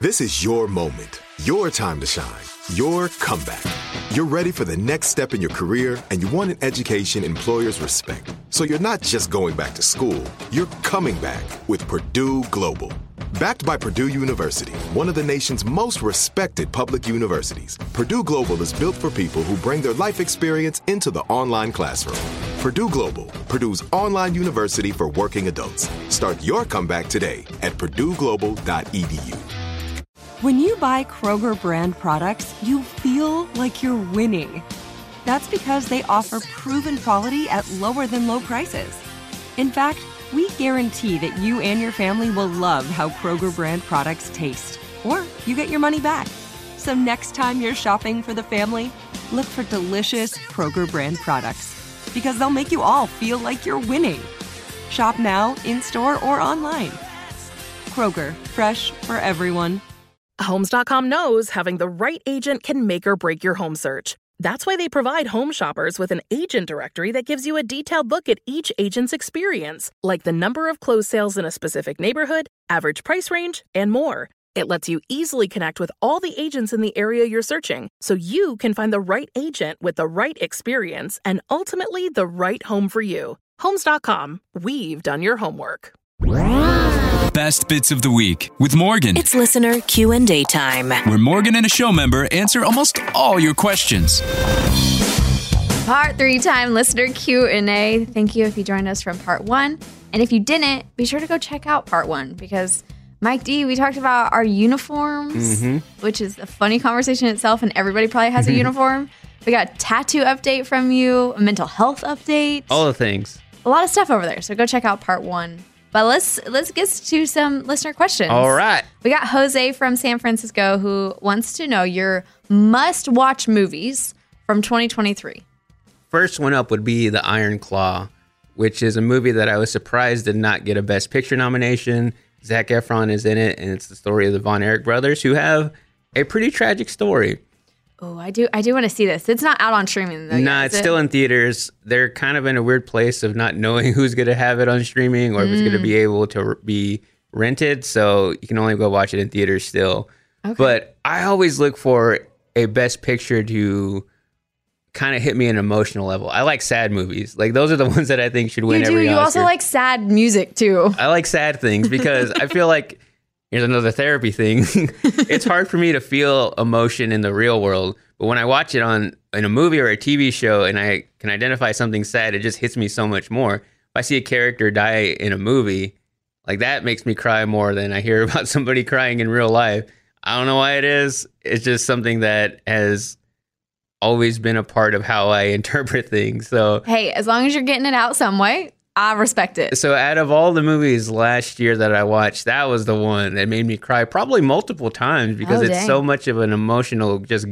This is your moment, your time to shine, your comeback. You're ready for the next step in your career, and you want an education employers respect. So you're not just going back to school, you're coming back with Purdue Global. Backed by Purdue University, one of the nation's most respected public universities, Purdue Global is built for people who bring their life experience into the online classroom. Purdue Global, Purdue's online university for working adults. Start your comeback today at purdueglobal.edu. When you buy Kroger brand products, you feel like you're winning. That's because they offer proven quality at lower than low prices. In fact, we guarantee that you and your family will love how Kroger brand products taste, or you get your money back. So next time you're shopping for the family, look for delicious Kroger brand products, because they'll make you all feel like you're winning. Shop now, in-store, or online. Kroger, fresh for everyone. Homes.com knows having the right agent can make or break your home search. That's why they provide home shoppers with an agent directory that gives you a detailed look at each agent's experience, like the number of closed sales in a specific neighborhood, average price range, and more. It lets you easily connect with all the agents in the area you're searching, so you can find the right agent with the right experience and ultimately the right home for you. Homes.com. We've done your homework. Best Bits of the Week with Morgan. It's listener Q&A time, where Morgan and a show member answer almost all your questions. Part 3 time listener Q&A. Thank you if you joined us from part 1. And if you didn't, be sure to go check out part 1, because Mike D, we talked about our uniforms, which is a funny conversation itself, and everybody probably has a uniform. We got a tattoo update from you, a mental health update. All the things. A lot of stuff over there. So go check out part 1. But let's get to some listener questions. All right. We got Jose from San Francisco who wants to know your must-watch movies from 2023. First one up would be The Iron Claw, which is a movie that I was surprised did not get a Best Picture nomination. Zac Efron is in it, and it's the story of the Von Erich brothers, who have a pretty tragic story. Oh, I do want to see this. It's not out on streaming, though. Nah, it's still in theaters. They're kind of in a weird place of not knowing who's going to have it on streaming or if it's going to be able to be rented. So you can only go watch it in theaters still. Okay. But I always look for a Best Picture to kind of hit me an emotional level. I like sad movies. Like, those are the ones that I think should win every Oscar. You also like sad music, too. I like sad things because I feel like, here's another therapy thing. It's hard for me to feel emotion in the real world, but when I watch it in a movie or a TV show and I can identify something sad, it just hits me so much more. If I see a character die in a movie, like, that makes me cry more than I hear about somebody crying in real life. I don't know why it is. It's just something that has always been a part of how I interpret things. So, hey, as long as you're getting it out some way, I respect it. So out of all the movies last year that I watched, that was the one that made me cry probably multiple times because it's so much of an emotional just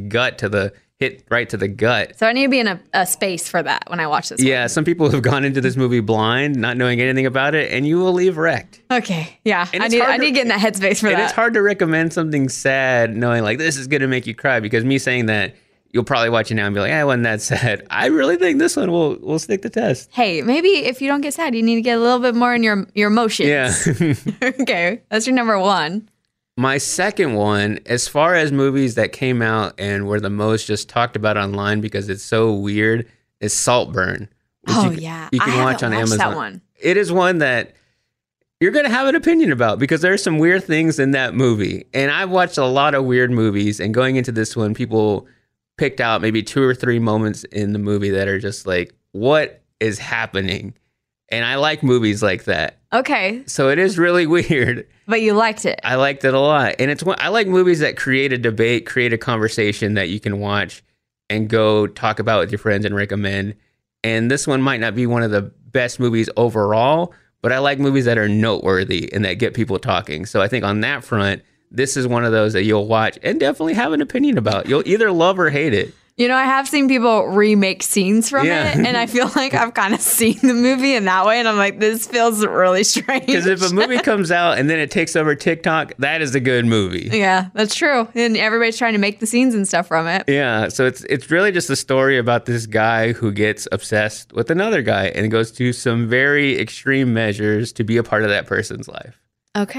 hit right to the gut. So I need to be in a space for that when I watch this. Yeah, some people have gone into this movie blind, not knowing anything about it, and you will leave wrecked. Okay, yeah. I need to get in that headspace for that. And it's hard to recommend something sad knowing like this is going to make you cry, because me saying that, you'll probably watch it now and be like, it wasn't that sad. I really think this one will stick the test. Hey, maybe if you don't get sad, you need to get a little bit more in your emotions. Yeah. Okay, that's your number 1. My second one, as far as movies that came out and were the most just talked about online because it's so weird, is Saltburn. Oh, You can watch on Amazon. That one. It is one that you're going to have an opinion about because there's some weird things in that movie. And I've watched a lot of weird movies, and going into this one, people picked out maybe 2 or 3 moments in the movie that are just like, what is happening? And I like movies like that. Okay. So it is really weird. But you liked it. I liked it a lot. And I like movies that create a debate, create a conversation that you can watch and go talk about with your friends and recommend. And this one might not be one of the best movies overall, but I like movies that are noteworthy and that get people talking. So I think on that front, this is one of those that you'll watch and definitely have an opinion about. You'll either love or hate it. You know, I have seen people remake scenes from it, and I feel like I've kind of seen the movie in that way, and I'm like, this feels really strange. Because if a movie comes out and then it takes over TikTok, that is a good movie. Yeah, that's true. And everybody's trying to make the scenes and stuff from it. Yeah, so it's really just a story about this guy who gets obsessed with another guy and goes to some very extreme measures to be a part of that person's life. Okay.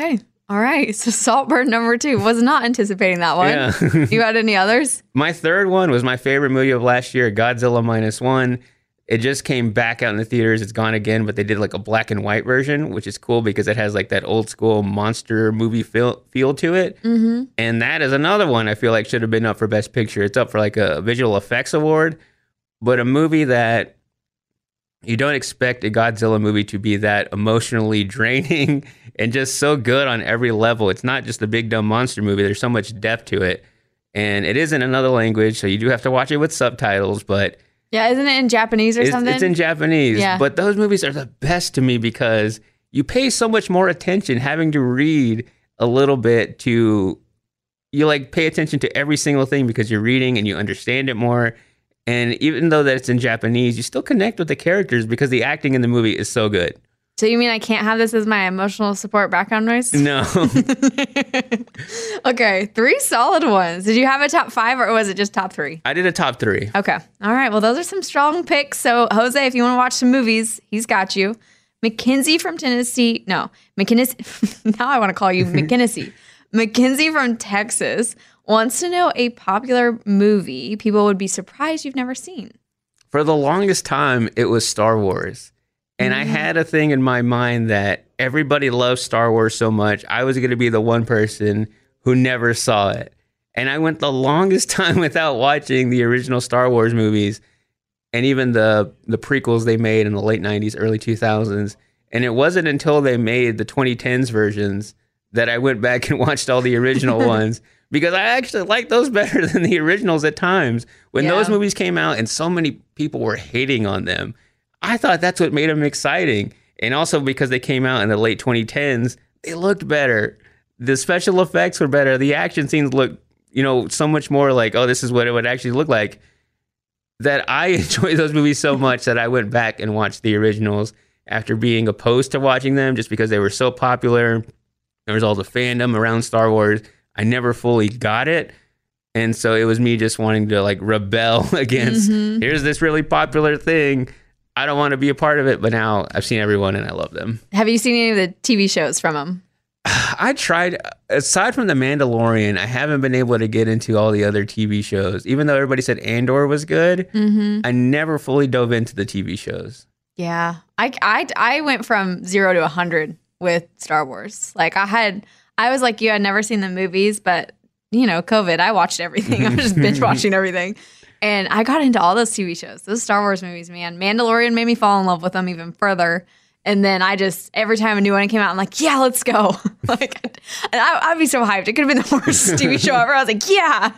All right. So Saltburn number 2. Was not anticipating that one. Yeah. You had any others? My third one was my favorite movie of last year, Godzilla -1. It just came back out in the theaters. It's gone again, but they did like a black and white version, which is cool because it has like that old school monster movie feel to it. Mm-hmm. And that is another one I feel like should have been up for Best Picture. It's up for like a visual effects award, but a movie that you don't expect a Godzilla movie to be that emotionally draining and just so good on every level. It's not just a big dumb monster movie. There's so much depth to it. And it is in another language, so you do have to watch it with subtitles, but yeah, isn't it in Japanese or something? It's in Japanese. Yeah. But those movies are the best to me because you pay so much more attention having to read a little bit to, you like pay attention to every single thing because you're reading and you understand it more. And even though that it's in Japanese, you still connect with the characters because the acting in the movie is so good. So you mean I can't have this as my emotional support background noise? No. Okay, 3 solid ones. Did you have a top 5 or was it just top 3? I did a top 3. Okay. All right. Well, those are some strong picks. So, Jose, if you want to watch some movies, he's got you. Mackenzie from Tennessee. No, McKinney. Now I want to call you McKinney. Mackenzie from Texas wants to know a popular movie people would be surprised you've never seen. For the longest time, it was Star Wars. And I had a thing in my mind that everybody loves Star Wars so much, I was going to be the one person who never saw it. And I went the longest time without watching the original Star Wars movies and even the prequels they made in the late 90s, early 2000s. And it wasn't until they made the 2010s versions that I went back and watched all the original ones because I actually like those better than the originals at times. When those movies came out and so many people were hating on them, I thought that's what made them exciting. And also because they came out in the late 2010s, they looked better. The special effects were better. The action scenes looked, so much more like, oh, this is what it would actually look like. That I enjoyed those movies so much that I went back and watched the originals after being opposed to watching them just because they were so popular. There was all the fandom around Star Wars. I never fully got it. And so it was me just wanting to like rebel against, here's this really popular thing. I don't want to be a part of it, but now I've seen everyone and I love them. Have you seen any of the TV shows from them? I tried, aside from The Mandalorian, I haven't been able to get into all the other TV shows. Even though everybody said Andor was good, I never fully dove into the TV shows. Yeah. I went from 0 to 100 with Star Wars. Like I was like you, I'd never seen the movies, but COVID, I watched everything. I was just binge watching everything. And I got into all those TV shows, those Star Wars movies, man. Mandalorian made me fall in love with them even further. And then every time a new one came out, I'm like, yeah, let's go. And I'd be so hyped. It could have been the worst TV show ever. I was like, yeah.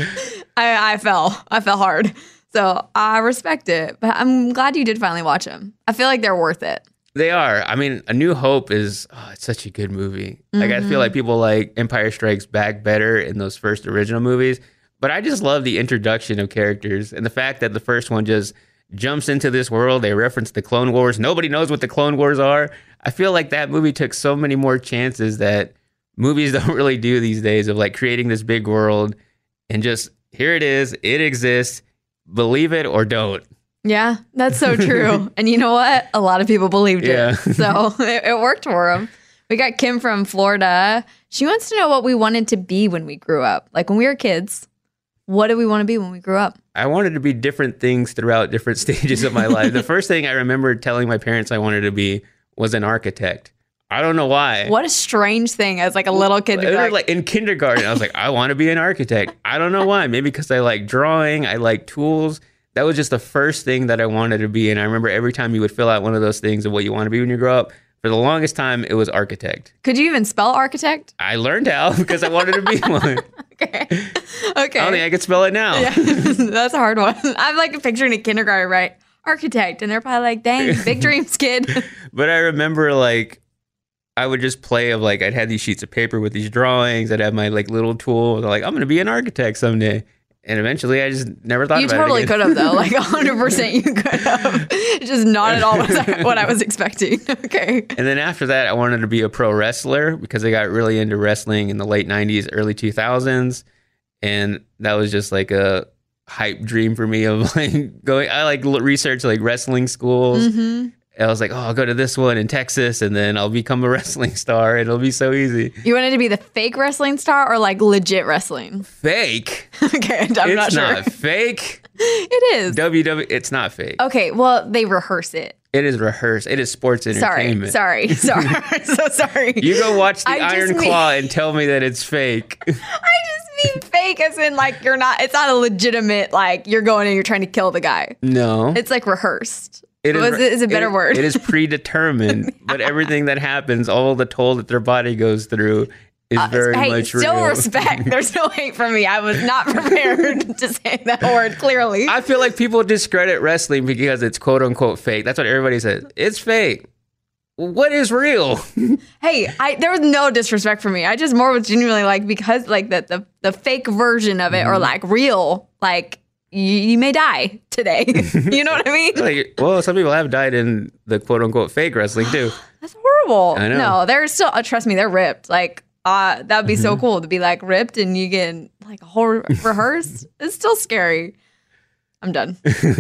I fell hard. So I respect it. But I'm glad you did finally watch them. I feel like they're worth it. They are. I mean, A New Hope it's such a good movie. Like I feel like people like Empire Strikes Back better in those first original movies. But I just love the introduction of characters and the fact that the first one just jumps into this world. They reference the Clone Wars. Nobody knows what the Clone Wars are. I feel like that movie took so many more chances that movies don't really do these days of like creating this big world and just here it is. It exists. Believe it or don't. Yeah, that's so true. And you know what? A lot of people believed it. So it worked for them. We got Kim from Florida. She wants to know what we wanted to be when we grew up. Like when we were kids, what did we want to be when we grew up? I wanted to be different things throughout different stages of my life. The first thing I remember telling my parents I wanted to be was an architect. I don't know why. What a strange thing as like a little kid to be like in kindergarten, I was like, I want to be an architect. I don't know why. Maybe because I like drawing, I like tools. That was just the first thing that I wanted to be. And I remember every time you would fill out one of those things of what you want to be when you grow up, for the longest time, it was architect. Could you even spell architect? I learned how because I wanted to be one. Okay. I don't think I could spell it now. Yeah. That's a hard one. I'm like picturing a kindergarten, right? Architect. And they're probably like, dang, big dreams, kid. But I remember like, I would just play of like, I'd have these sheets of paper with these drawings. I'd have my like little tools. I'm like, I'm going to be an architect someday. And eventually I just never thought about it. You totally could have though. Like 100% you could have. Just not at all what I was expecting. Okay. And then after that, I wanted to be a pro wrestler because I got really into wrestling in the late 90s, early 2000s. And that was just like a hype dream for me of like going, I like research like wrestling schools. And I was like, oh, I'll go to this one in Texas and then I'll become a wrestling star. It'll be so easy. You wanted to be the fake wrestling star or like legit wrestling? Fake? Okay, I'm not sure. It's not fake. It is. It's not fake. Okay, well, they rehearse it. It is rehearsed. It is sports entertainment. Sorry. So sorry. You go watch the Iron Claw and tell me that it's fake. I just mean fake as in like it's not a legitimate, like you're going and you're trying to kill the guy. No. It's like rehearsed. Is a better word. It is predetermined, but everything that happens, all the toll that their body goes through is very much real. Still respect. There's no hate from me. I was not prepared to say that word clearly. I feel like people discredit wrestling because it's quote unquote fake. That's what everybody says. It's fake. What is real? Hey, there was no disrespect for me. I just more was genuinely like, because like the fake version of it or like real, like you may die today. You know what I mean? Like, well, some people have died in the quote unquote fake wrestling too. That's horrible. I know. No, they're still, trust me, they're ripped. Like, that would be so cool to be like ripped and you get like a whole rehearsed. It's still scary. I'm done.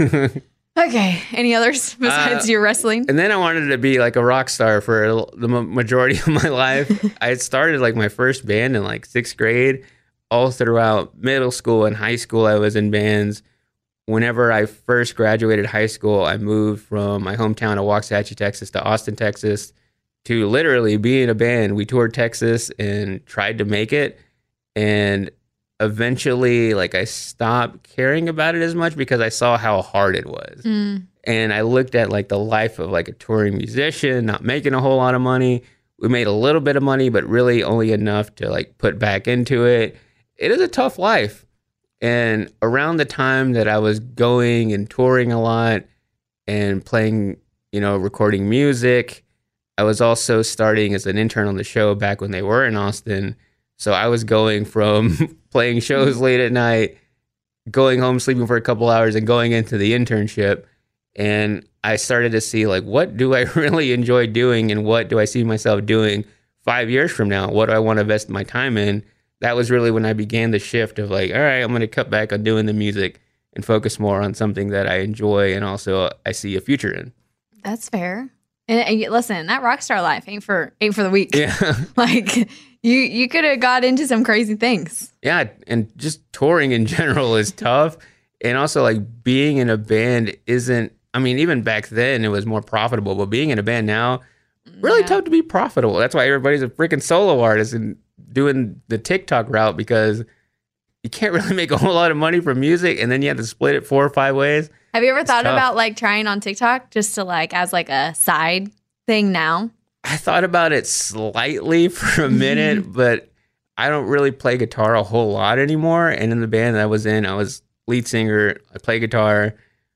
Okay. Any others besides your wrestling? And then I wanted to be like a rock star for the majority of my life. I had started like my first band in like 6th grade. All throughout middle school and high school, I was in bands. Whenever I first graduated high school, I moved from my hometown of Waxahachie, Texas to Austin, Texas, to literally be in a band. We toured Texas and tried to make it. And eventually, like, I stopped caring about it as much because I saw how hard it was. And I looked at like the life of like a touring musician, not making a whole lot of money. We made a little bit of money, but really only enough to like put back into it. It is a tough life. And around the time that I was going and touring a lot and playing, recording music, I was also starting as an intern on the show back when they were in Austin. So I was going from playing shows late at night, going home, sleeping for a couple hours, and going into the internship. And I started to see, like, what do I really enjoy doing and what do I see myself doing 5 years from now? What do I want to invest my time in? That was really when I began the shift of like, all right, I'm going to cut back on doing the music and focus more on something that I enjoy and also I see a future in. That's fair. And listen, that rock star life ain't for the weak. Yeah. Like you could have got into some crazy things. Yeah. And just touring in general is tough. And also like being in a band even back then it was more profitable, but being in a band now, really tough to be profitable. That's why everybody's a freaking solo artist and doing the TikTok route, because you can't really make a whole lot of money from music and then you have to split it 4 or 5 ways. Have you ever thought about like trying on TikTok just to like as like a side thing now? I thought about it slightly for a minute, but I don't really play guitar a whole lot anymore. And in the band that I was in, I was lead singer. I play guitar,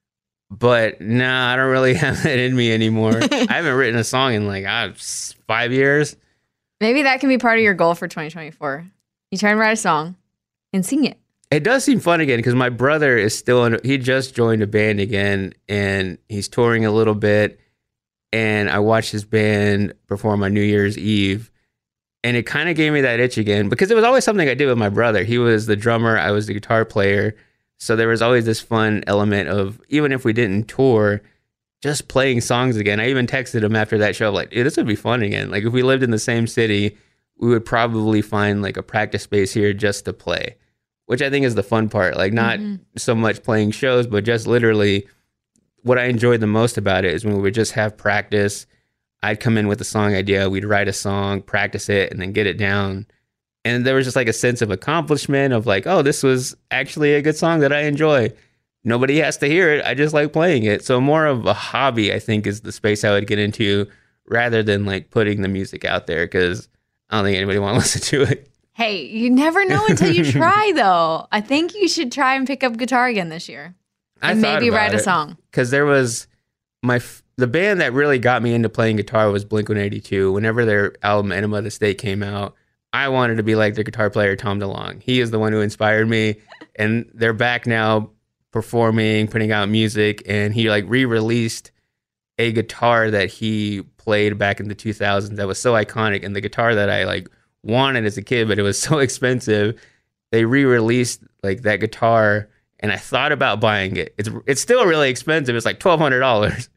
but I don't really have that in me anymore. I haven't written a song in like 5 years. Maybe that can be part of your goal for 2024. You try and write a song and sing it. It does seem fun again because my brother is still he just joined a band again and he's touring a little bit. And I watched his band perform on New Year's Eve. And it kind of gave me that itch again because it was always something I did with my brother. He was the drummer. I was the guitar player. So there was always this fun element of, even if we didn't tour, just playing songs again. I even texted him after that show, like, this would be fun again. Like if we lived in the same city, we would probably find like a practice space here just to play, which I think is the fun part. Like not so much playing shows, but just literally what I enjoyed the most about it is when we would just have practice. I'd come in with a song idea. We'd write a song, practice it, and then get it down. And there was just like a sense of accomplishment of like, oh, this was actually a good song that I enjoy. Nobody has to hear it. I just like playing it. So more of a hobby, I think, is the space I would get into rather than like putting the music out there because I don't think anybody want to listen to it. Hey, you never know until you try, though. I think you should try and pick up guitar again this year. And maybe write a song. Because there was the band that really got me into playing guitar was Blink-182. Whenever their album Enema of the State came out, I wanted to be like their guitar player, Tom DeLonge. He is the one who inspired me. And they're back now performing, putting out music. And he like re-released a guitar that he played back in the 2000s that was so iconic. And the guitar that I like wanted as a kid, but it was so expensive. They re-released like that guitar. And I thought about buying it. It's still really expensive. It's like $1,200.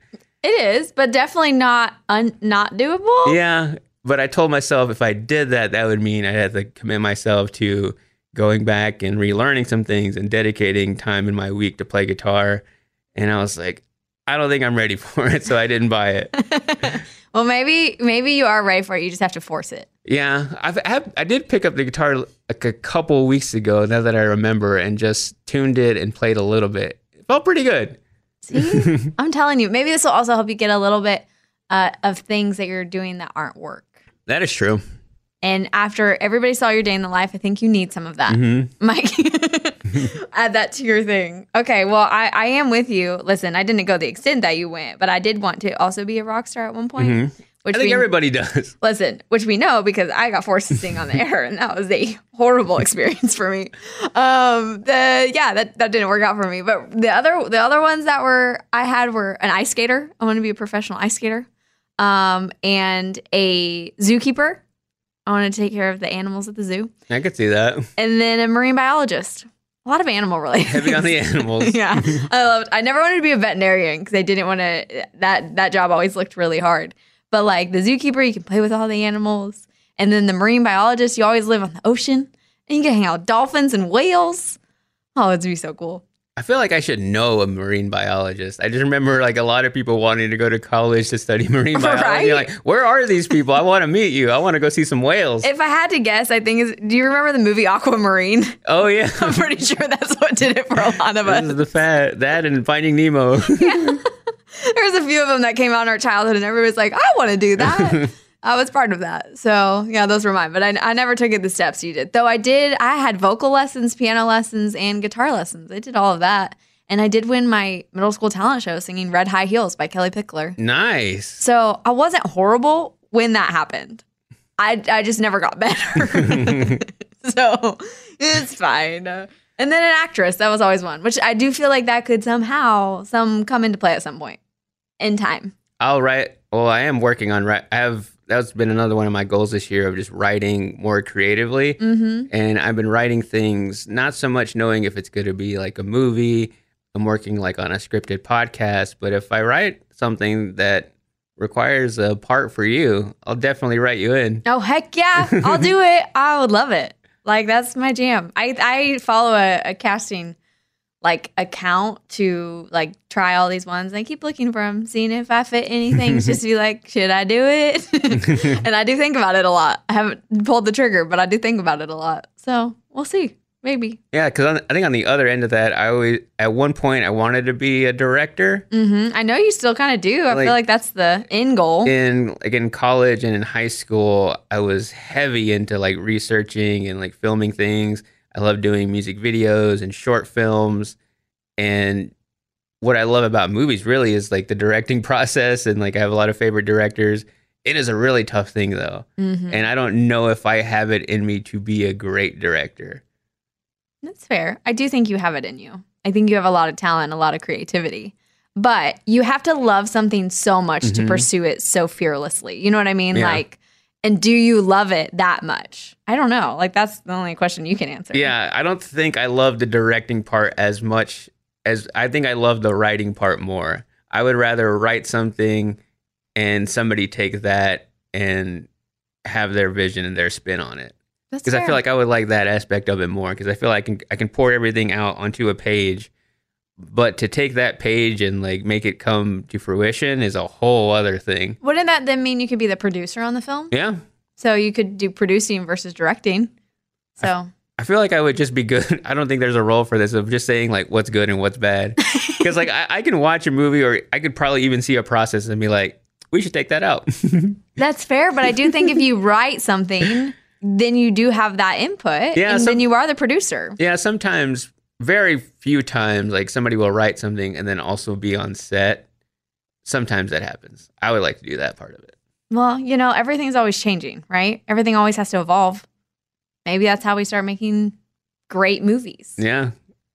It is, but definitely not doable. Yeah, but I told myself if I did that, that would mean I had to commit myself to going back and relearning some things and dedicating time in my week to play guitar. And I was like, I don't think I'm ready for it, so I didn't buy it. Well, maybe you are ready for it. You just have to force it. Yeah, I did pick up the guitar like a couple weeks ago, now that I remember, and just tuned it and played a little bit. It felt pretty good. See? I'm telling you, maybe this will also help you get a little bit of things that you're doing that aren't work. That is true. And after everybody saw your day in the life, I think you need some of that. Mike, add that to your thing. Okay, well, I am with you. Listen, I didn't go the extent that you went, but I did want to also be a rock star at one point. Which I think everybody does. Listen, which we know because I got forced to sing on the air, and that was a horrible experience for me. That didn't work out for me. But the other ones that I had were an ice skater. I want to be a professional ice skater, and a zookeeper. I want to take care of the animals at the zoo. I could see that. And then a marine biologist. A lot of animal related. Heavy on the animals. Yeah, I never wanted to be a veterinarian because I didn't want to. That job always looked really hard. But like the zookeeper, you can play with all the animals. And then the marine biologist, you always live on the ocean. And you can hang out with dolphins and whales. Oh, it'd be so cool. I feel like I should know a marine biologist. I just remember like a lot of people wanting to go to college to study marine biology. Right? Like, where are these people? I want to meet you. I want to go see some whales. If I had to guess, I think do you remember the movie Aquamarine? Oh, yeah. I'm pretty sure that's what did it for a lot of us. This is that and Finding Nemo. Yeah. There's a few of them that came out in our childhood, and everybody's like, I want to do that. I was part of that. So, yeah, those were mine. But I never took it the steps you did. Though I had vocal lessons, piano lessons, and guitar lessons. I did all of that. And I did win my middle school talent show singing Red High Heels by Kelly Pickler. Nice. So I wasn't horrible when that happened. I just never got better. So it's fine. And then an actress, that was always one, which I do feel like that could somehow come into play at some point in time. I'll write. Well, I am working on that's been another one of my goals this year of just writing more creatively. And I've been writing things, not so much knowing if it's going to be like a movie. I'm working like on a scripted podcast, but if I write something that requires a part for you, I'll definitely write you in. Oh, heck yeah. I'll do it. I would love it. Like, that's my jam. I follow a casting like account to like try all these ones. And I keep looking for them, seeing if I fit anything, just to be like, should I do it? And I do think about it a lot. I haven't pulled the trigger, but I do think about it a lot. So we'll see. Maybe. Yeah, because I think on the other end of that, at one point I wanted to be a director. I know you still kind of do. I feel like that's the end goal. In college and in high school, I was heavy into like researching and like filming things. I love doing music videos and short films. And what I love about movies really is like the directing process. And like I have a lot of favorite directors. It is a really tough thing though. And I don't know if I have it in me to be a great director. That's fair. I do think you have it in you. I think you have a lot of talent, a lot of creativity. But you have to love something so much to pursue it so fearlessly. You know what I mean? Yeah. Like, and do you love it that much? I don't know. Like, that's the only question you can answer. Yeah, I don't think I love the directing part as much as I think I love the writing part more. I would rather write something and somebody take that and have their vision and their spin on it. Because I feel like I would like that aspect of it more. Because I feel like I can pour everything out onto a page, but to take that page and like make it come to fruition is a whole other thing. Wouldn't that then mean you could be the producer on the film? Yeah. So you could do producing versus directing. So I feel like I would just be good. I don't think there's a role for this of just saying like what's good and what's bad. Because like I can watch a movie, or I could probably even see a process and be like, we should take that out. That's fair, but I do think if you write something, then you do have that input, and then you are the producer. Yeah, sometimes, very few times, like somebody will write something and then also be on set. Sometimes that happens. I would like to do that part of it. Well, you know, everything's always changing, right? Everything always has to evolve. Maybe that's how we start making great movies. Yeah.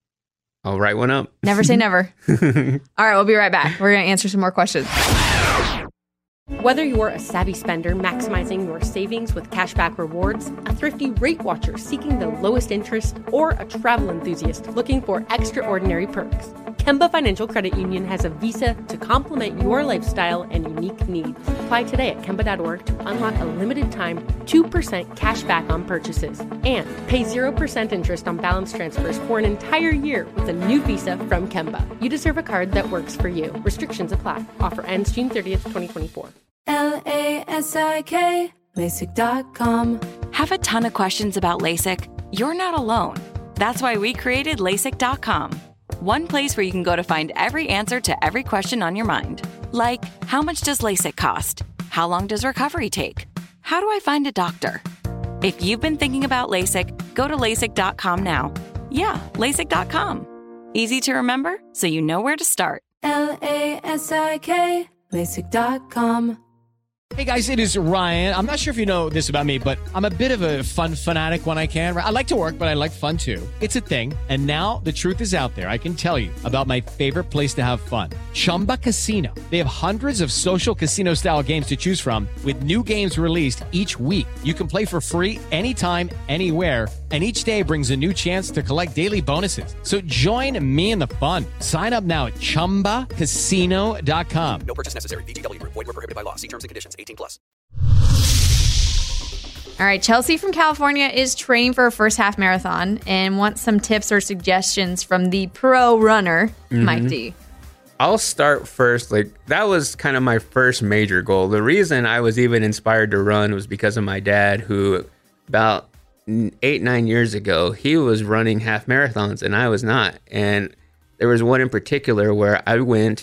I'll write one up. Never say never. All right, we'll be right back. We're going to answer some more questions. Whether you're a savvy spender maximizing your savings with cashback rewards, a thrifty rate watcher seeking the lowest interest, or a travel enthusiast looking for extraordinary perks, Kemba Financial Credit Union has a visa to complement your lifestyle and unique needs. Apply today at Kemba.org to unlock a limited time 2% cash back on purchases and pay 0% interest on balance transfers for an entire year with a new visa from Kemba. You deserve a card that works for you. Restrictions apply. Offer ends June 30th, 2024. LASIK, LASIK.com. Have a ton of questions about LASIK? You're not alone. That's why we created LASIK.com. One place where you can go to find every answer to every question on your mind. Like, how much does LASIK cost? How long does recovery take? How do I find a doctor? If you've been thinking about LASIK, go to LASIK.com now. Yeah, LASIK.com. Easy to remember, so you know where to start. LASIK, LASIK.com. Hey guys, it is Ryan. I'm not sure if you know this about me, but I'm a bit of a fun fanatic when I can. I like to work, but I like fun too. It's a thing. And now the truth is out there. I can tell you about my favorite place to have fun. Chumba Casino. They have hundreds of social casino style games to choose from with new games released each week. You can play for free anytime, anywhere. And each day brings a new chance to collect daily bonuses. So join me in the fun. Sign up now at ChumbaCasino.com. No purchase necessary. VGW Group. Void where prohibited by law. See terms and conditions. 18+. All right, Chelsea from California is training for a first half marathon and wants some tips or suggestions from the pro runner, Mike D. I'll start first. That was kind of my first major goal. The reason I was even inspired to run was because of my dad, who about 8-9 years ago, he was running half marathons and I was not. And there was one in particular where I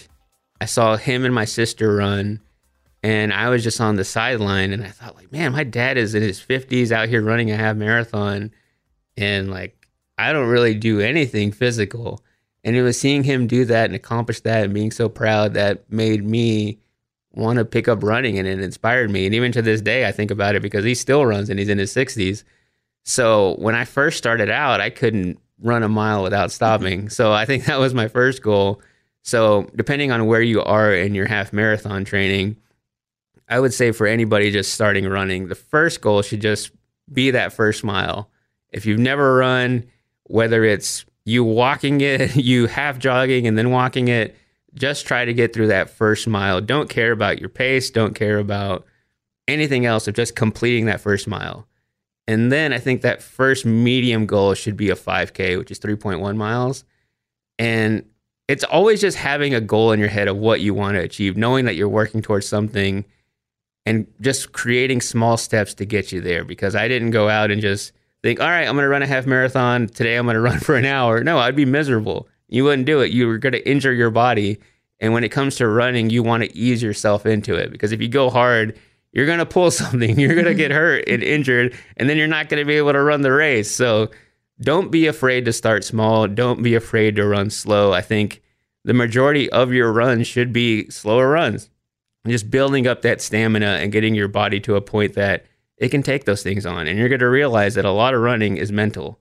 saw him and my sister run, and I was just on the sideline, and I thought, man, my dad is in his 50s out here running a half marathon, and I don't really do anything physical. And it was seeing him do that and accomplish that and being so proud that made me want to pick up running, and it inspired me. And even to this day, I think about it because he still runs and he's in his 60s. So when I first started out, I couldn't run a mile without stopping. So I think that was my first goal. So depending on where you are in your half marathon training, I would say for anybody just starting running, the first goal should just be that first mile. If you've never run, whether it's you walking it, you half jogging and then walking it, just try to get through that first mile. Don't care about your pace. Don't care about anything else of just completing that first mile. And then I think that first medium goal should be a 5K, which is 3.1 miles. And it's always just having a goal in your head of what you want to achieve, knowing that you're working towards something and just creating small steps to get you there. Because I didn't go out and just think, all right, I'm going to run a half marathon. Today I'm going to run for an hour. No, I'd be miserable. You wouldn't do it. You were going to injure your body. And when it comes to running, you want to ease yourself into it. Because if you go hard, you're going to pull something. You're going to get hurt and injured. And then you're not going to be able to run the race. So don't be afraid to start small. Don't be afraid to run slow. I think the majority of your runs should be slower runs. Just building up that stamina and getting your body to a point that it can take those things on. And you're going to realize that a lot of running is mental.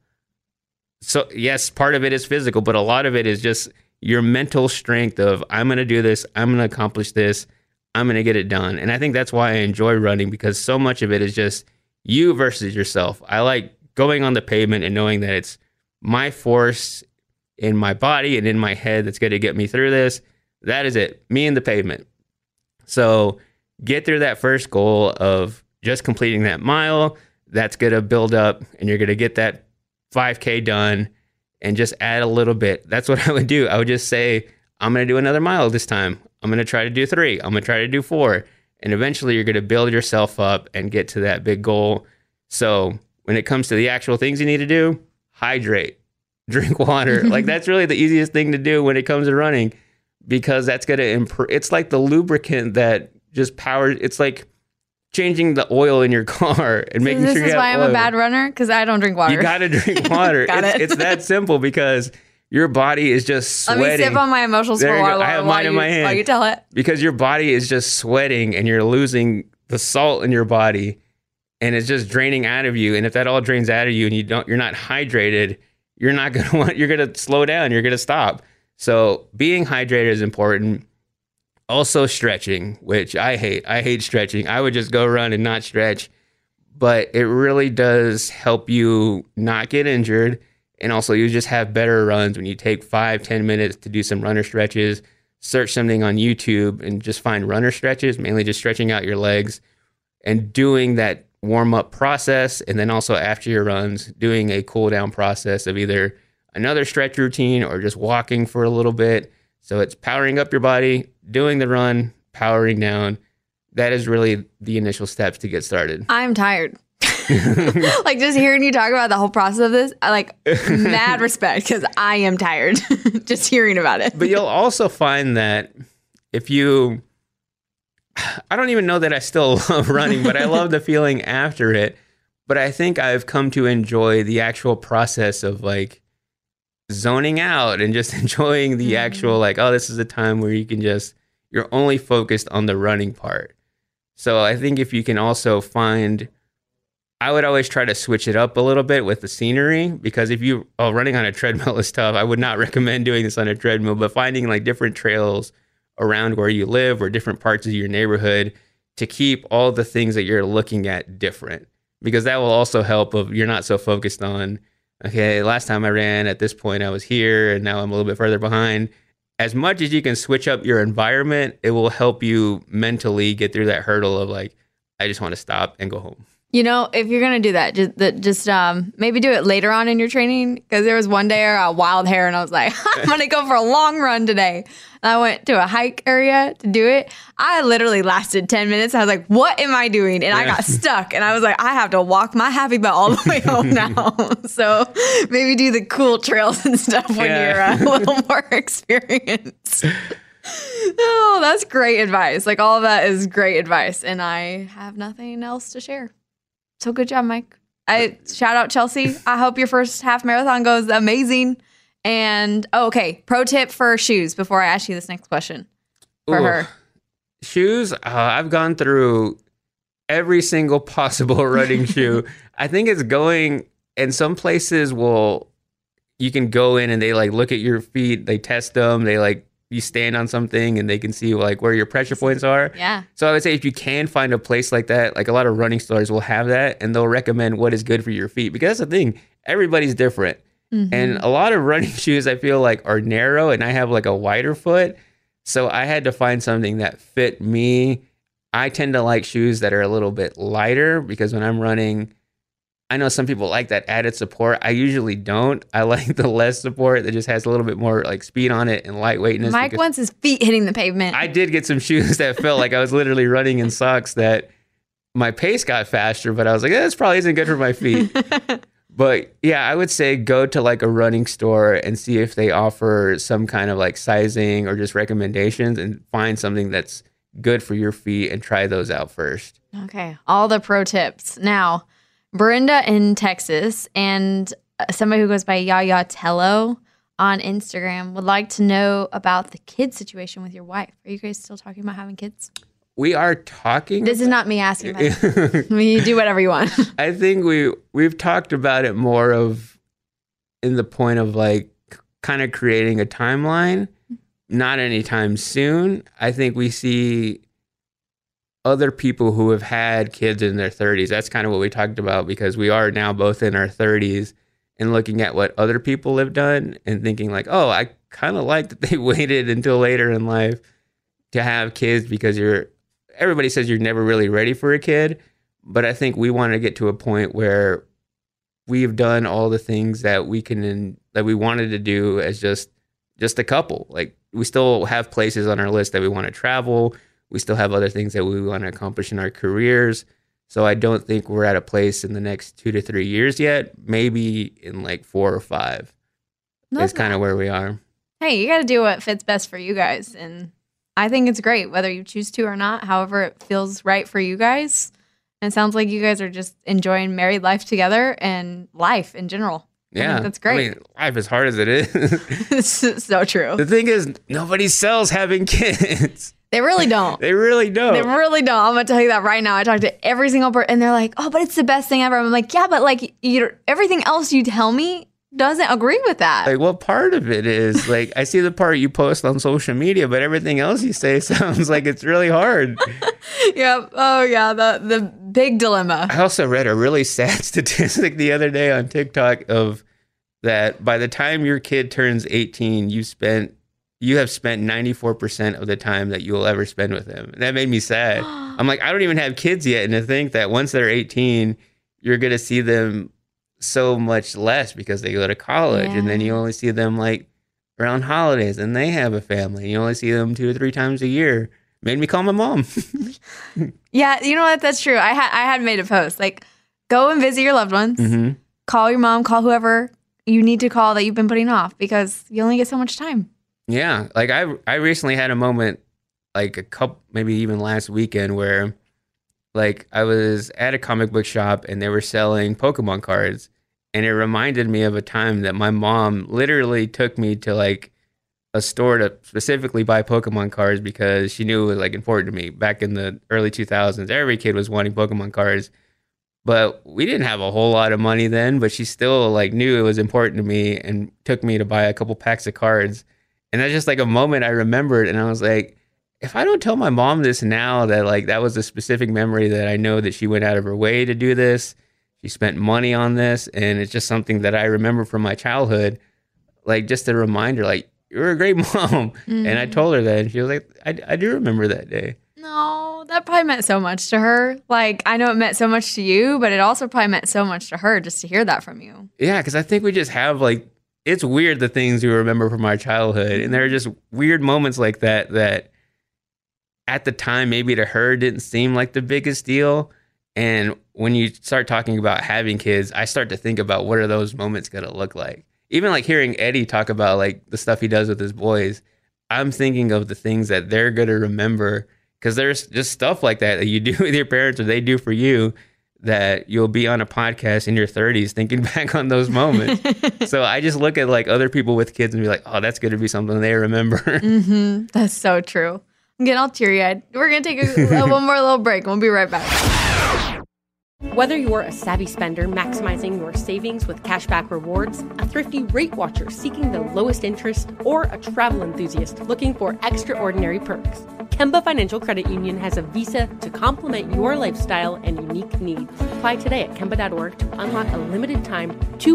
So yes, part of it is physical, but a lot of it is just your mental strength of, I'm going to do this, I'm going to accomplish this, I'm going to get it done. And I think that's why I enjoy running, because so much of it is just you versus yourself. I like going on the pavement and knowing that it's my force in my body and in my head that's going to get me through this. That is it, me and the pavement. So get through that first goal of just completing that mile. That's going to build up, and you're going to get that 5K done, and just add a little bit. That's what I would do. I would just say, I'm going to do another mile this time. I'm going to try to do 3. I'm going to try to do 4. And eventually you're going to build yourself up and get to that big goal. So when it comes to the actual things you need to do, hydrate, drink water. That's really the easiest thing to do when it comes to running, because that's going to improve. It's like the lubricant that just powers. It's like changing the oil in your car and making sure you have oil. This is why I'm a bad runner, because I don't drink water. You got to drink water. It's that simple, because your body is just sweating. Let me sip on my emotional sport water I have mine in my hand. While you tell it. Because your body is just sweating and you're losing the salt in your body, and it's just draining out of you. And if that all drains out of you and you're not hydrated, you're going to slow down. You're going to stop. So being hydrated is important. Also stretching, which I hate. I hate stretching. I would just go run and not stretch. But it really does help you not get injured. And also you just have better runs when you take 5-10 minutes to do some runner stretches. Search something on YouTube and just find runner stretches, mainly just stretching out your legs and doing that warm-up process. And then also after your runs, doing a cool-down process of either another stretch routine or just walking for a little bit. So it's powering up your body, doing the run, powering down. That is really the initial steps to get started. I'm tired. Like just hearing you talk about the whole process of this, I like mad respect because I am tired just hearing about it. But you'll also find that if you, I don't even know that I still love running, but I love the feeling after it. But I think I've come to enjoy the actual process of like zoning out and just enjoying the actual like, oh, this is a time where you can just, you're only focused on the running part. So I think if you can also find, I would always try to switch it up a little bit with the scenery, because if you, running on a treadmill is tough. I would not recommend doing this on a treadmill, but finding like different trails around where you live or different parts of your neighborhood to keep all the things that you're looking at different, because that will also help if you're not so focused on, okay, last time I ran at this point I was here and now I'm a little bit further behind. As much as you can switch up your environment, it will help you mentally get through that hurdle of like, I just want to stop and go home. You know, if you're going to do that, just maybe do it later on in your training, because there was one day I got wild hair and I was like, I'm going to go for a long run today. And I went to a hike area to do it. I literally lasted 10 minutes. I was like, what am I doing? And I got stuck. And I was like, I have to walk my happy butt all the way home now. So maybe do the cool trails and stuff when you're a little more experienced. Oh, that's great advice. Like all of that is great advice. And I have nothing else to share. So good job, Mike. Shout out Chelsea. I hope your first half marathon goes amazing. And okay, pro tip for shoes before I ask you this next question for her. Shoes, I've gone through every single possible running shoe. I think it's going, and some places you can go in and they like look at your feet, they test them, they like, you stand on something and they can see like where your pressure points are. Yeah. So I would say if you can find a place like that, like a lot of running stores will have that, and they'll recommend what is good for your feet, because that's the thing. Everybody's different. Mm-hmm. And a lot of running shoes I feel like are narrow, and I have like a wider foot. So I had to find something that fit me. I tend to like shoes that are a little bit lighter, because when I'm running, I know some people like that added support. I usually don't. I like the less support that just has a little bit more like speed on it and lightweightness. Mike wants his feet hitting the pavement. I did get some shoes that felt like I was literally running in socks that my pace got faster, but I was like, this probably isn't good for my feet. But yeah, I would say go to like a running store and see if they offer some kind of like sizing or just recommendations, and find something that's good for your feet and try those out first. Okay. All the pro tips. Now, Brenda in Texas and somebody who goes by Yaya Tello on Instagram would like to know about the kid situation with your wife. Are you guys still talking about having kids? We are talking. This is not me asking about it. I mean, you do whatever you want. I think we've talked about it more of in the point of like kind of creating a timeline, not anytime soon. I think we see other people who have had kids in their 30s. That's kind of what we talked about, because we are now both in our 30s and looking at what other people have done and thinking like, oh, I kind of like that they waited until later in life to have kids, because everybody says you're never really ready for a kid. But I think we want to get to a point where we've done all the things that we wanted to do as just a couple. Like we still have places on our list that we want to travel. We still have other things that we want to accomplish in our careers. So I don't think we're at a place in the next 2 to 3 years yet. Maybe in like 4 or 5 is kind of where we are. Hey, you got to do what fits best for you guys. And I think it's great, whether you choose to or not, however it feels right for you guys. And it sounds like you guys are just enjoying married life together and life in general. Yeah. That's great. I mean, life is hard as it is. It's so true. The thing is, nobody sells having kids. They really don't. They really don't. They really don't. I'm going to tell you that right now. I talked to every single person and they're like, oh, but it's the best thing ever. I'm like, yeah, but like everything else you tell me doesn't agree with that? Like, what part of it is? Like, I see the part you post on social media, but everything else you say sounds like it's really hard. Yep. Oh, yeah. The big dilemma. I also read a really sad statistic the other day on TikTok of that by the time your kid turns 18, you have spent 94% of the time that you'll ever spend with them. And that made me sad. I'm like, I don't even have kids yet. And to think that once they're 18, you're going to see them so much less because they go to college. And then you only see them like around holidays and they have a family. You only see them 2 or 3 times a year. Made me call my mom. Yeah, you know what? That's true. I had made a post like, go and visit your loved ones. Mm-hmm. Call your mom, call whoever you need to call that you've been putting off because you only get so much time. Yeah. Like I recently had a moment like a couple, maybe even last weekend where like I was at a comic book shop and they were selling Pokemon cards. And it reminded me of a time that my mom literally took me to like a store to specifically buy Pokemon cards because she knew it was like important to me. Back in the early 2000s, every kid was wanting Pokemon cards. But we didn't have a whole lot of money then, but she still like knew it was important to me and took me to buy a couple packs of cards. And that's just like a moment I remembered. And I was like, if I don't tell my mom this now, that like that was a specific memory that I know that she went out of her way to do this. She spent money on this. And it's just something that I remember from my childhood. Like just a reminder, like, you're a great mom. Mm-hmm. And I told her that. And she was like, I do remember that day. No, that probably meant so much to her. Like, I know it meant so much to you, but it also probably meant so much to her just to hear that from you. Yeah, because I think we just have like, it's weird the things we remember from our childhood. And there are just weird moments like that that at the time, maybe to her didn't seem like the biggest deal. And when you start talking about having kids, I start to think about what are those moments going to look like. Even like hearing Eddie talk about like the stuff he does with his boys, I'm thinking of the things that they're going to remember because there's just stuff like that that you do with your parents or they do for you that you'll be on a podcast in your 30s thinking back on those moments. So I just look at like other people with kids and be like, oh, that's going to be something they remember. Mm-hmm. That's so true. I'm getting all teary-eyed. We're going to take one more little break. We'll be right back. Whether you're a savvy spender maximizing your savings with cashback rewards, a thrifty rate watcher seeking the lowest interest, or a travel enthusiast looking for extraordinary perks, Kemba Financial Credit Union has a visa to complement your lifestyle and unique needs. Apply today at Kemba.org to unlock a limited-time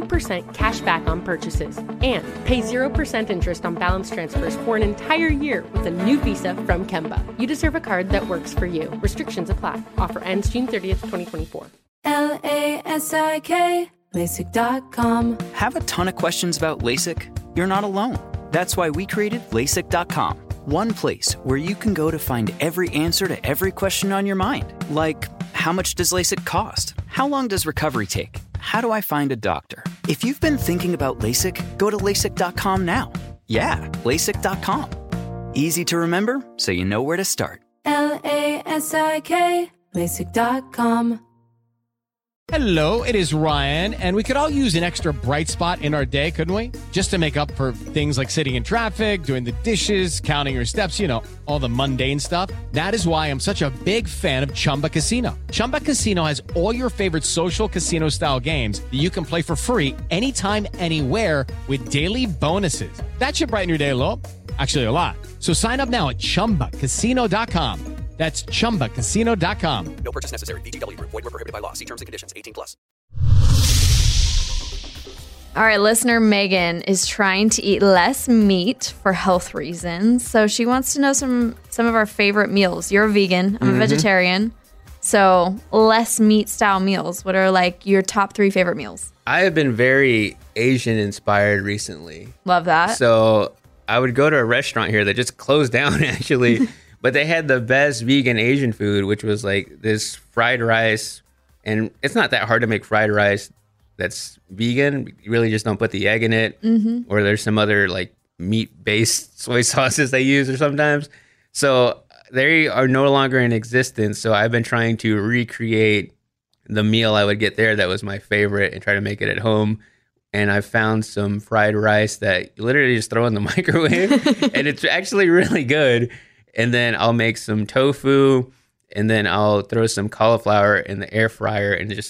2% cash back on purchases and pay 0% interest on balance transfers for an entire year with a new visa from Kemba. You deserve a card that works for you. Restrictions apply. Offer ends June 30th, 2024. LASIK, LASIK.com. Have a ton of questions about LASIK? You're not alone. That's why we created LASIK.com. One place where you can go to find every answer to every question on your mind. Like, how much does LASIK cost? How long does recovery take? How do I find a doctor? If you've been thinking about LASIK, go to LASIK.com now. Yeah, LASIK.com. Easy to remember, so you know where to start. LASIK, LASIK.com. Hello, it is Ryan, and we could all use an extra bright spot in our day, couldn't we? Just to make up for things like sitting in traffic, doing the dishes, counting your steps, you know, all the mundane stuff. That is why I'm such a big fan of Chumba Casino. Chumba Casino has all your favorite social casino-style games that you can play for free anytime, anywhere with daily bonuses. That should brighten your day a little. Actually, a lot. So sign up now at ChumbaCasino.com. That's ChumbaCasino.com. No purchase necessary. VGW Group. Void where prohibited by law. See terms and conditions. 18+. All right, listener Megan is trying to eat less meat for health reasons. So she wants to know some of our favorite meals. You're a vegan. I'm a vegetarian. So less meat style meals. What are like your top 3 favorite meals? I have been very Asian inspired recently. Love that. So I would go to a restaurant here that just closed down actually. But they had the best vegan Asian food, which was like this fried rice. And it's not that hard to make fried rice that's vegan. You really just don't put the egg in it. Mm-hmm. Or there's some other like meat-based soy sauces they use or sometimes. So they are no longer in existence. So I've been trying to recreate the meal I would get there that was my favorite and try to make it at home. And I found some fried rice that you literally just throw in the microwave. And it's actually really good. And then I'll make some tofu, and then I'll throw some cauliflower in the air fryer and just like a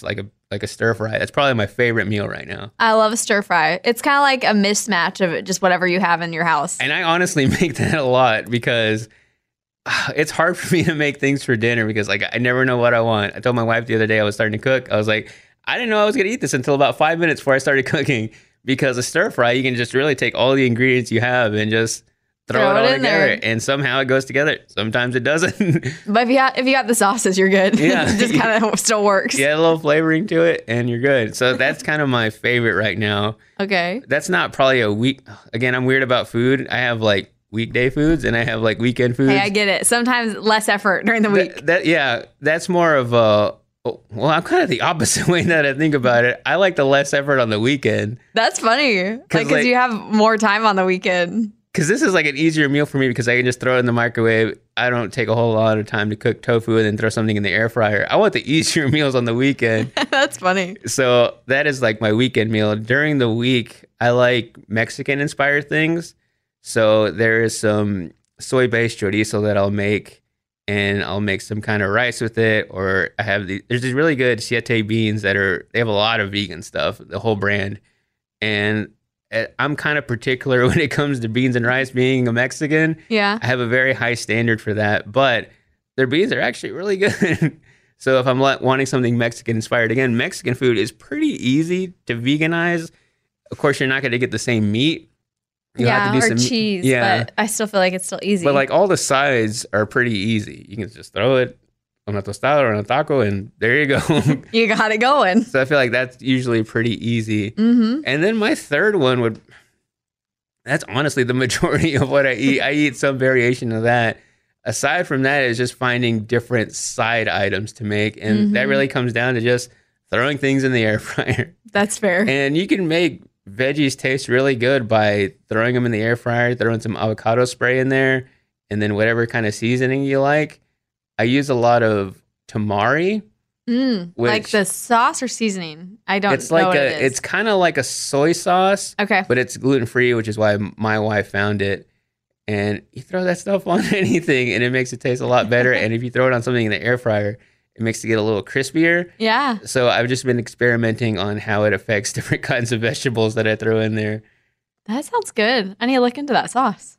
like a stir fry. That's probably my favorite meal right now. I love a stir fry. It's kind of like a mismatch of just whatever you have in your house. And I honestly make that a lot because it's hard for me to make things for dinner because like I never know what I want. I told my wife the other day I was starting to cook. I was like, I didn't know I was going to eat this until about 5 minutes before I started cooking, because a stir fry, you can just really take all the ingredients you have and just throw it all together there. And somehow it goes together. Sometimes it doesn't. But if you got the sauces, you're good. Yeah. It just kind of still works. Yeah, a little flavoring to it and you're good. So that's kind of my favorite right now. Okay. That's not probably a week. Again, I'm weird about food. I have like weekday foods and I have like weekend foods. Hey, I get it. Sometimes less effort during the week. That's more of a, well, I'm kind of the opposite way that I think about it. I like the less effort on the weekend. That's funny. Because you have more time on the weekend. Because this is like an easier meal for me because I can just throw it in the microwave. I don't take a whole lot of time to cook tofu and then throw something in the air fryer. I want the easier meals on the weekend. That's funny. So that is like my weekend meal. During the week, I like Mexican-inspired things. So there is some soy-based chorizo that I'll make. And I'll make some kind of rice with it, or I have there's these really good siete beans they have a lot of vegan stuff, the whole brand. And I'm kind of particular when it comes to beans and rice, being a Mexican. Yeah. I have a very high standard for that, but their beans are actually really good. So if I'm wanting something Mexican inspired, again, Mexican food is pretty easy to veganize. Of course, you're not going to get the same meat. You have to do or cheese, but I still feel like it's still easy. But like all the sides are pretty easy. You can just throw it on a tostada or on a taco and there you go. You got it going. So I feel like that's usually pretty easy. Mm-hmm. And then my third one that's honestly the majority of what I eat. I eat some variation of that. Aside from that is just finding different side items to make. And that really comes down to just throwing things in the air fryer. That's fair. And you can make veggies taste really good by throwing them in the air fryer, throwing some avocado spray in there, and then whatever kind of seasoning you like. I use a lot of tamari. Like the sauce or seasoning? I don't know what it is. It's kind of like a soy sauce. Okay. But it's gluten-free, which is why my wife found it. And you throw that stuff on anything and it makes it taste a lot better. And if you throw it on something in the air fryer, it makes it get a little crispier. Yeah. So I've just been experimenting on how it affects different kinds of vegetables that I throw in there. That sounds good. I need to look into that sauce.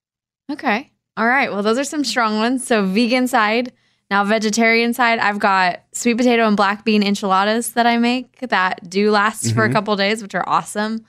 Okay. All right. Well, those are some strong ones. So vegan side. Now vegetarian side, I've got sweet potato and black bean enchiladas that I make that do last for a couple days, which are awesome.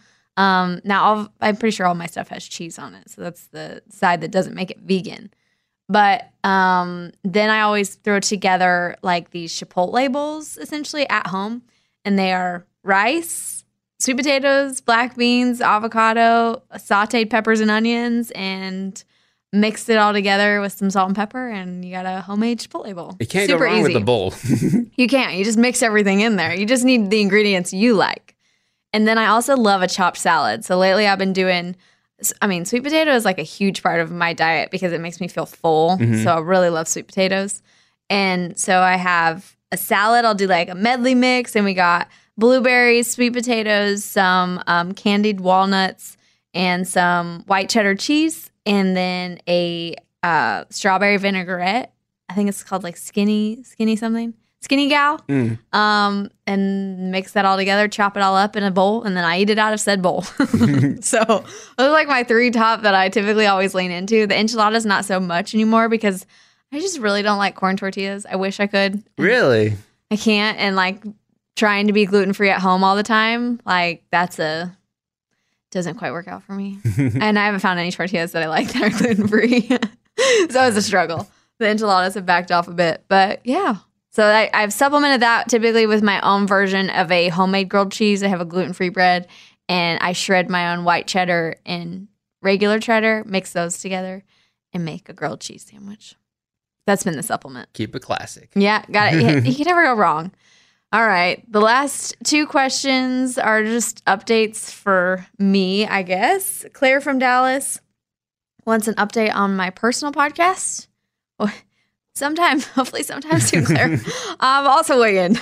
Now I'm pretty sure all my stuff has cheese on it. So that's the side that doesn't make it vegan. But then I always throw together like these Chipotle bowls essentially at home. And they are rice, sweet potatoes, black beans, avocado, sauteed peppers and onions, and mix it all together with some salt and pepper. And you got a homemade Chipotle bowl. You can't go wrong with the bowl. You can't. You just mix everything in there. You just need the ingredients you like. And then I also love a chopped salad. So lately I've been doing... sweet potato is like a huge part of my diet because it makes me feel full. So I really love sweet potatoes. And so I have a salad. I'll do like a medley mix. And we got blueberries, sweet potatoes, some candied walnuts, and some white cheddar cheese. And then a strawberry vinaigrette. I think it's called like Skinny something. Skinny Gal. And mix that all together, chop it all up in a bowl, and then I eat it out of said bowl. So those are like my three top that I typically always lean into. The enchiladas, not so much anymore because I just really don't like corn tortillas. I wish I could. Really? I can't. And like trying to be gluten-free at home all the time, like doesn't quite work out for me. And I haven't found any tortillas that I like that are gluten-free. So it's a struggle. The enchiladas have backed off a bit, but yeah. So I've supplemented that typically with my own version of a homemade grilled cheese. I have a gluten-free bread, and I shred my own white cheddar and regular cheddar, mix those together, and make a grilled cheese sandwich. That's been the supplement. Keep it classic. Yeah, got it. You can never go wrong. All right. The last two questions are just updates for me, I guess. Claire from Dallas wants an update on my personal podcast. Hopefully sometime soon, Claire. I'm also weighing.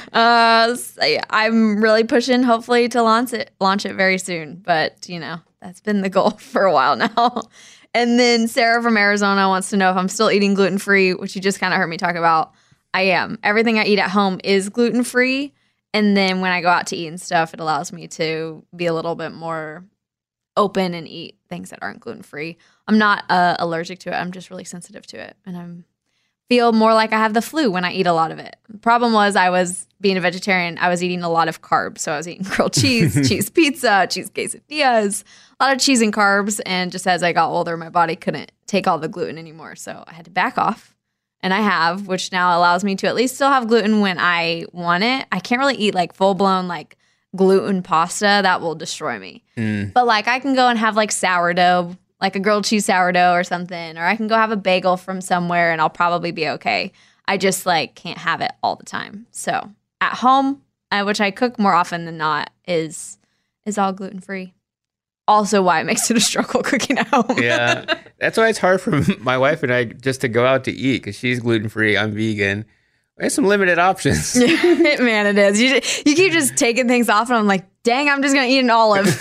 I'm really pushing, hopefully, to launch it very soon. But, that's been the goal for a while now. And then Sarah from Arizona wants to know if I'm still eating gluten-free, which you just kind of heard me talk about. I am. Everything I eat at home is gluten-free. And then when I go out to eat and stuff, it allows me to be a little bit more open and eat things that aren't gluten-free. I'm not allergic to it. I'm just really sensitive to it. And I feel more like I have the flu when I eat a lot of it. The problem was I was being a vegetarian. I was eating a lot of carbs. So I was eating grilled cheese, cheese pizza, cheese quesadillas, a lot of cheese and carbs. And just as I got older, my body couldn't take all the gluten anymore. So I had to back off. And I have, which now allows me to at least still have gluten when I want it. I can't really eat like full-blown like gluten pasta. That will destroy me. But like I can go and have like sourdough, like a grilled cheese sourdough or something, or I can go have a bagel from somewhere and I'll probably be okay. I just like can't have it all the time. So at home, which I cook more often than not, is all gluten-free. Also why it makes it a struggle cooking at home. Yeah. That's why it's hard for my wife and I just to go out to eat because she's gluten-free, I'm vegan. There's some limited options. Man, it is. You keep just taking things off, and I'm like, dang, I'm just going to eat an olive.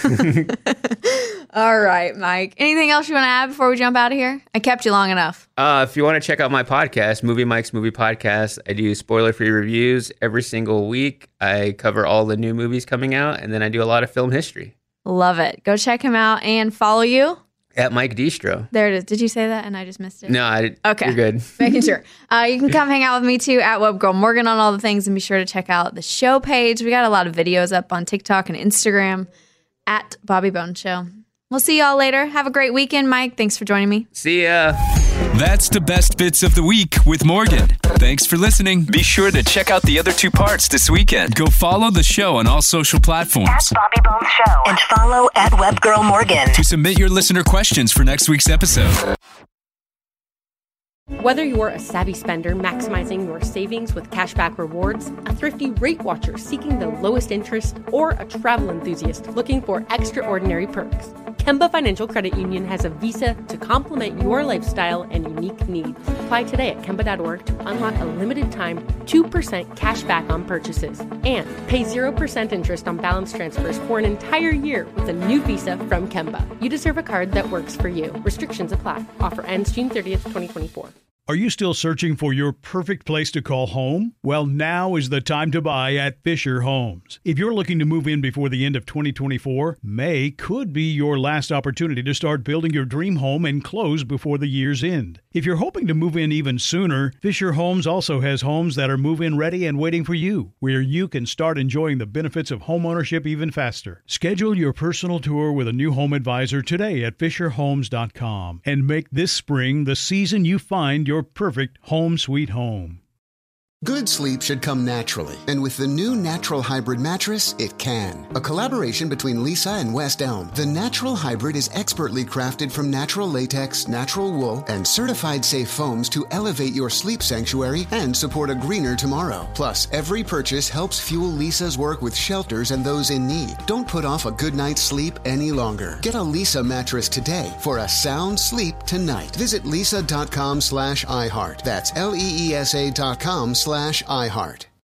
All right, Mike. Anything else you want to add before we jump out of here? I kept you long enough. If you want to check out my podcast, Movie Mike's Movie Podcast, I do spoiler-free reviews every single week. I cover all the new movies coming out, and then I do a lot of film history. Love it. Go check him out and follow you. At Mike Distro. There it is. Did you say that and I just missed it? No, I didn't. Okay. You're good. Making sure. You can come hang out with me too at WebGirl Morgan on all the things, and be sure to check out the show page. We got a lot of videos up on TikTok and Instagram at Bobby Bones Show. We'll see y'all later. Have a great weekend, Mike. Thanks for joining me. See ya. That's the best bits of the week with Morgan. Thanks for listening. Be sure to check out the other two parts this weekend. Go follow the show on all social platforms. At Bobby Bones Show. And follow at WebGirl Morgan. To submit your listener questions for next week's episode. Whether you're a savvy spender maximizing your savings with cashback rewards, a thrifty rate watcher seeking the lowest interest, or a travel enthusiast looking for extraordinary perks, Kemba Financial Credit Union has a visa to complement your lifestyle and unique needs. Apply today at Kemba.org to unlock a limited time 2% cash back on purchases and pay 0% interest on balance transfers for an entire year with a new visa from Kemba. You deserve a card that works for you. Restrictions apply. Offer ends June 30th, 2024. Are you still searching for your perfect place to call home? Well, now is the time to buy at Fisher Homes. If you're looking to move in before the end of 2024, May could be your last opportunity to start building your dream home and close before the year's end. If you're hoping to move in even sooner, Fisher Homes also has homes that are move-in ready and waiting for you, where you can start enjoying the benefits of homeownership even faster. Schedule your personal tour with a new home advisor today at FisherHomes.com and make this spring the season you find your perfect home sweet home. Good sleep should come naturally, and with the new Natural Hybrid mattress, it can. A collaboration between Lisa and West Elm, the Natural Hybrid is expertly crafted from natural latex, natural wool, and certified safe foams to elevate your sleep sanctuary and support a greener tomorrow. Plus, every purchase helps fuel Lisa's work with shelters and those in need. Don't put off a good night's sleep any longer. Get a Lisa mattress today for a sound sleep tonight. Visit lisa.com/iHeart. That's LEESA.com/iHeart.